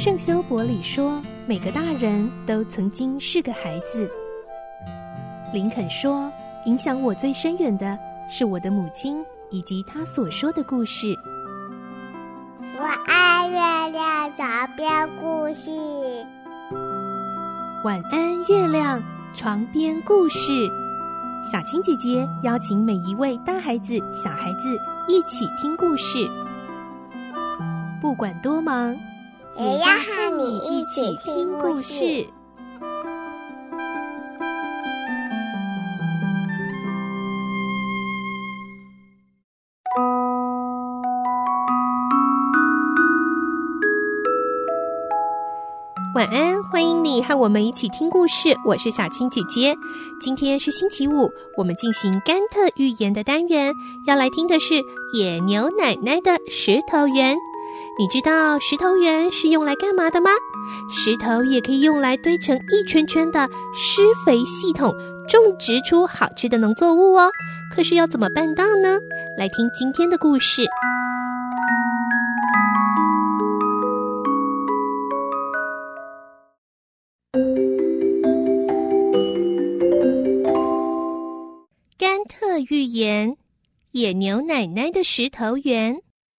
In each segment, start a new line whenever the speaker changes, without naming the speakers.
圣修伯里说，每个大人都曾经是个孩子。林肯说，影响我最深远的是我的母亲以及她所说的故事。
我爱月亮床边故事。
晚安，月亮，床边故事。小青姐姐邀请每一位大孩子、小孩子一起听故事，不管多忙，
也要和你一起听故事。
晚安，欢迎你和我们一起听故事，我是小青姐姐。今天是星期五，我们进行甘特寓言的单元，要来听的是野牛奶奶的石头园。你知道石头园是用来干嘛的吗？石头也可以用来堆成一圈圈的施肥系统，种植出好吃的农作物哦。可是要怎么办到呢？来听今天的故事。甘特寓言：野牛奶奶的石头园。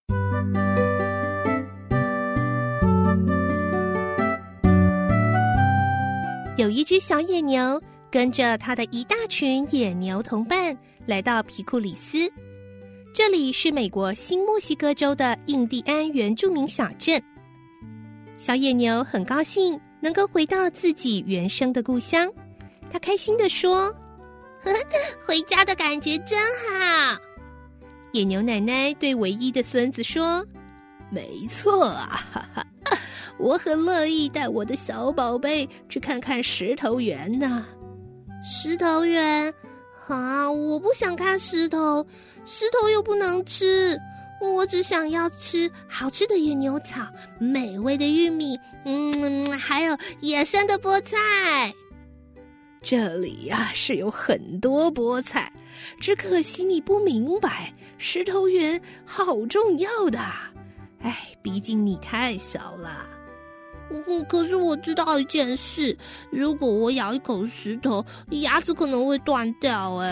有一只小野牛跟着它的一大群野牛同伴来到皮库里斯，这里是美国新墨西哥州的印第安原住民小镇。小野牛很高兴能够回到自己原生的故乡，他开心地说，回家的感觉真好。野牛奶奶对唯一的孙子说，没错啊，哈哈，我很乐意带我的小宝贝去看看石头园呢。石头园啊，我不想看石头，石头又不能吃，我只想要吃好吃的野牛草，美味的玉米，还有野生的菠菜。这里呀，是有很多菠菜，只可惜你不明白，石头园好重要的。毕竟你太小了。可是我知道一件事，如果我咬一口石头，牙齿可能会断掉。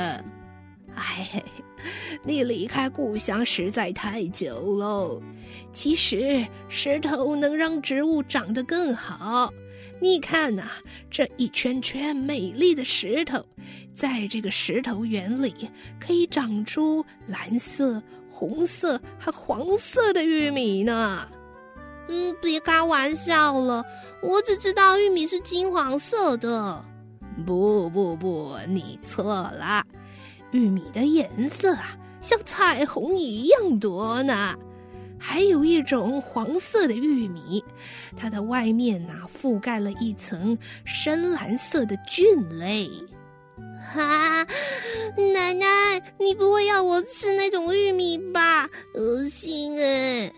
你离开故乡实在太久了。其实石头能让植物长得更好。你看啊，这一圈圈美丽的石头，在这个石头园里可以长出蓝色、红色和黄色的玉米呢。别开玩笑了，我只知道玉米是金黄色的。不，你错了，玉米的颜色啊，像彩虹一样多呢。还有一种黄色的玉米，它的外面覆盖了一层深蓝色的菌类。奶奶，你不会要我吃那种玉米吧？恶心耶。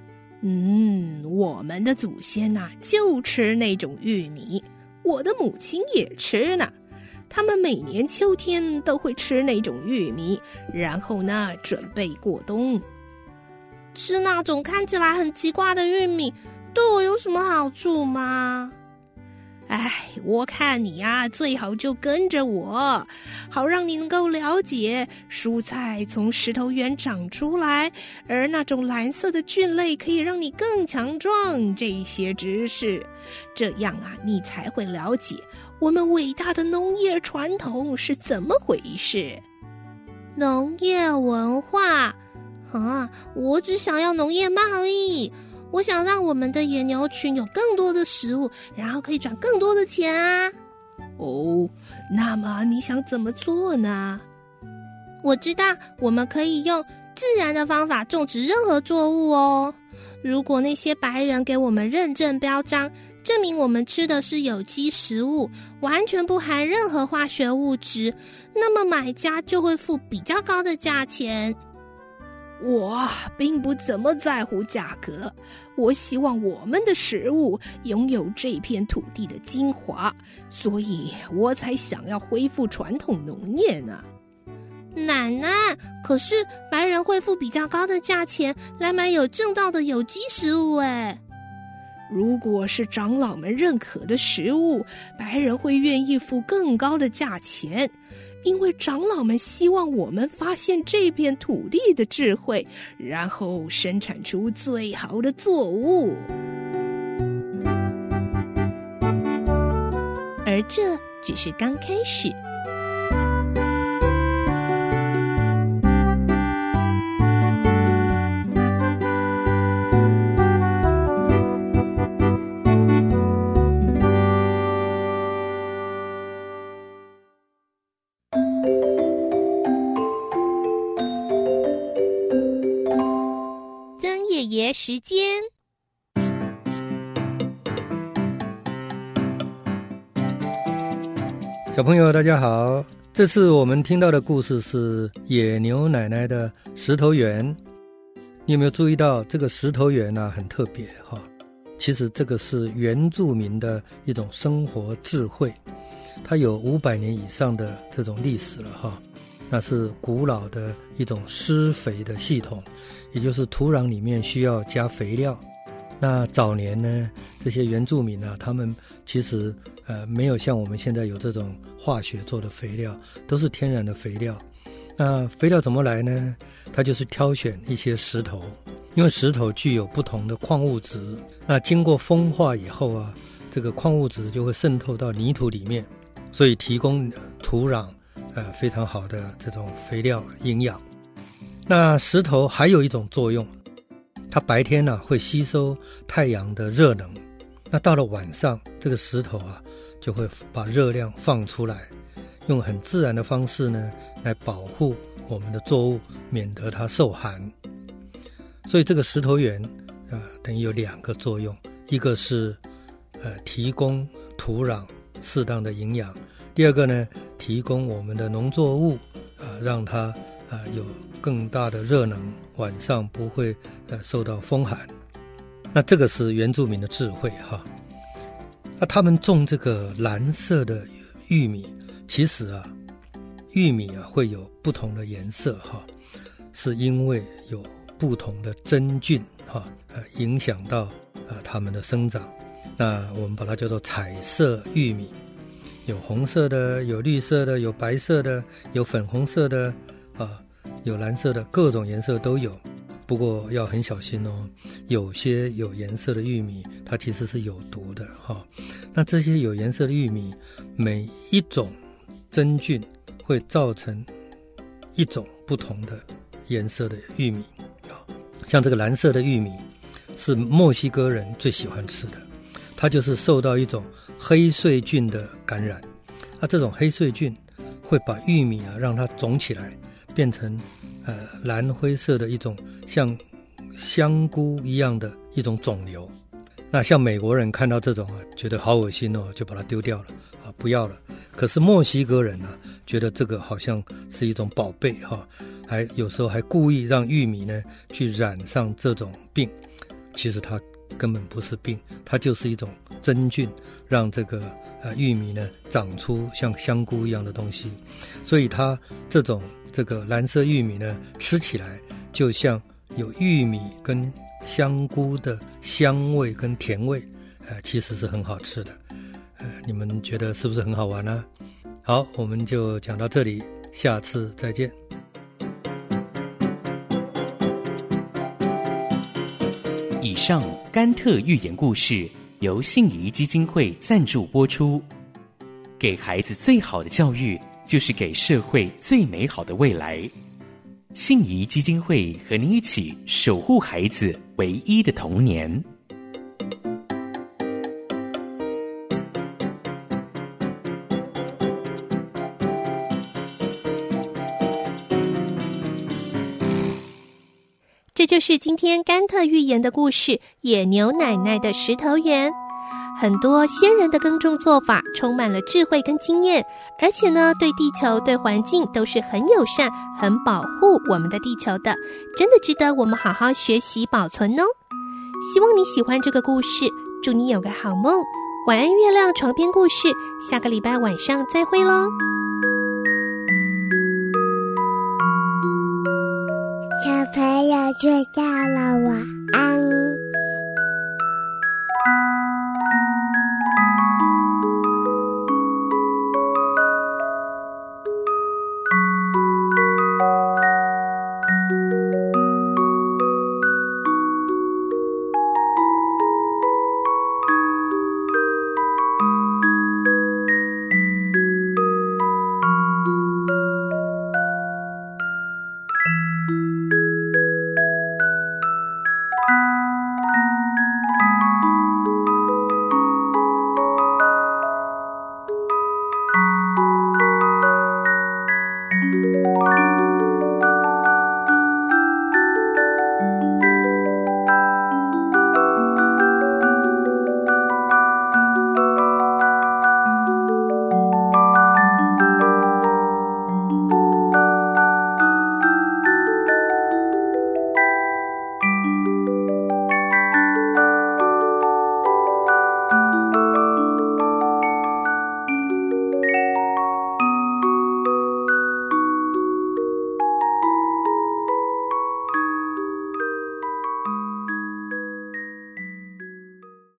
我们的祖先就吃那种玉米，我的母亲也吃呢。他们每年秋天都会吃那种玉米，然后准备过冬。吃那种看起来很奇怪的玉米，对我有什么好处吗？我看你最好就跟着我，好让你能够了解蔬菜从石头园长出来，而那种蓝色的菌类可以让你更强壮这些知识。这样你才会了解我们伟大的农业传统是怎么回事。农业文化我只想要农业贸易，我想让我们的野牛群有更多的食物，然后可以赚更多的钱啊。那么你想怎么做呢？我知道我们可以用自然的方法种植任何作物哦。如果那些白人给我们认证标章，证明我们吃的是有机食物，完全不含任何化学物质，那么买家就会付比较高的价钱。我并不怎么在乎价格，我希望我们的食物拥有这片土地的精华，所以我才想要恢复传统农业呢。奶奶，可是白人会付比较高的价钱来买有证照的有机食物。 如果是长老们认可的食物，白人会愿意付更高的价钱，因为长老们希望我们发现这片土地的智慧，然后生产出最好的作物。而这只是刚开始。
曾爷爷时间。
小朋友大家好，这次我们听到的故事是野牛奶奶的石头园。你有没有注意到这个石头园啊很特别哈？其实这个是原住民的一种生活智慧，它有500年以上的这种历史了哈。那是古老的一种施肥的系统，也就是土壤里面需要加肥料。那早年呢，这些原住民啊，他们其实没有像我们现在有这种化学做的肥料，都是天然的肥料。那肥料怎么来呢？它就是挑选一些石头，因为石头具有不同的矿物质，那经过风化以后啊，这个矿物质就会渗透到泥土里面，所以提供土壤非常好的这种肥料营养。那石头还有一种作用，它白天呢会吸收太阳的热能，那到了晚上，这个石头啊就会把热量放出来，用很自然的方式呢来保护我们的作物，免得它受寒。所以这个石头园等于有2个作用，一个是提供土壤适当的营养，第二个呢提供我们的农作物让它有更大的热能，晚上不会受到风寒。那这个是原住民的智慧哈。那他们种这个蓝色的玉米，其实啊玉米啊会有不同的颜色哈，是因为有不同的真菌哈影响到它们的生长。那我们把它叫做彩色玉米，有红色的，有绿色的，有白色的，有粉红色的有蓝色的，各种颜色都有。不过要很小心哦，有些有颜色的玉米它其实是有毒的哈。那这些有颜色的玉米，每一种真菌会造成一种不同的颜色的玉米。像这个蓝色的玉米是墨西哥人最喜欢吃的，它就是受到一种黑穗菌的感染。这种黑穗菌会把玉米让它肿起来，变成蓝灰色的一种像香菇一样的一种肿瘤。那像美国人看到这种觉得好恶心哦，就把它丢掉了不要了。可是墨西哥人觉得这个好像是一种宝贝还有时候还故意让玉米呢去染上这种病。其实它根本不是病，它就是一种真菌，让这个玉米呢长出像香菇一样的东西。所以它这个蓝色玉米呢吃起来就像有玉米跟香菇的香味跟甜味，其实是很好吃的。你们觉得是不是很好玩呢？好，我们就讲到这里，下次再见。
以上甘特寓言故事由信宜基金会赞助播出。给孩子最好的教育，就是给社会最美好的未来。信宜基金会和您一起守护孩子唯一的童年。
这就是今天甘特寓言的故事《野牛奶奶的石头园》。很多先人的耕种做法充满了智慧跟经验，而且呢，对地球、对环境都是很友善、很保护我们的地球的，真的值得我们好好学习保存哦。希望你喜欢这个故事，祝你有个好梦。晚安月亮床边故事，下个礼拜晚上再会咯。
小朋友睡觉了，晚安。